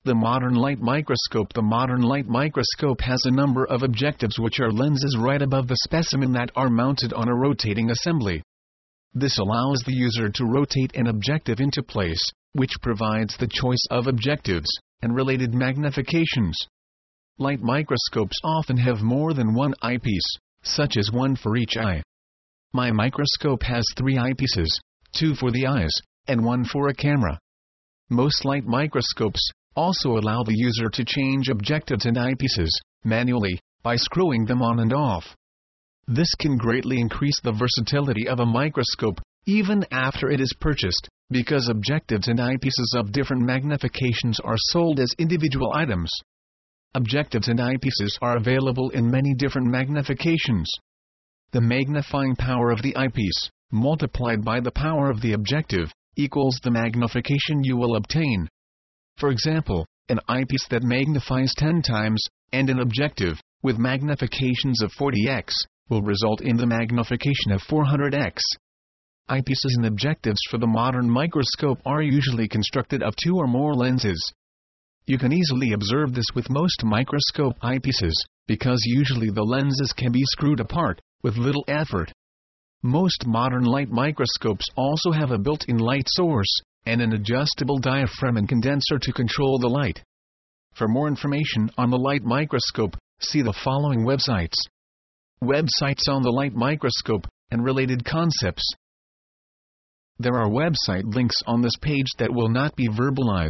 The modern light microscope. The modern light microscope has a number of objectives which are lenses right above the specimen that are mounted on a rotating assembly. This allows the user to rotate an objective into place, which provides the choice of objectives and related magnifications. Light microscopes often have more than one eyepiece, such as one for each eye. My microscope has 3 eyepieces, 2 for the eyes, and 1 for a camera. Most light microscopes also allow the user to change objectives and eyepieces manually by screwing them on and off. This can greatly increase the versatility of a microscope even after it is purchased, because objectives and eyepieces of different magnifications are sold as individual items. Objectives and eyepieces are available in many different magnifications. The magnifying power of the eyepiece, multiplied by the power of the objective, equals the magnification you will obtain. For example, an eyepiece that magnifies 10 times, and an objective, with magnifications of 40x, will result in the magnification of 400x. Eyepieces and objectives for the modern microscope are usually constructed of 2 or more lenses. You can easily observe this with most microscope eyepieces, because usually the lenses can be screwed apart, with little effort. Most modern light microscopes also have a built-in light source, and an adjustable diaphragm and condenser to control the light. For more information on the light microscope, see the following websites. Websites on the light microscope, and related concepts. There are website links on this page that will not be verbalized.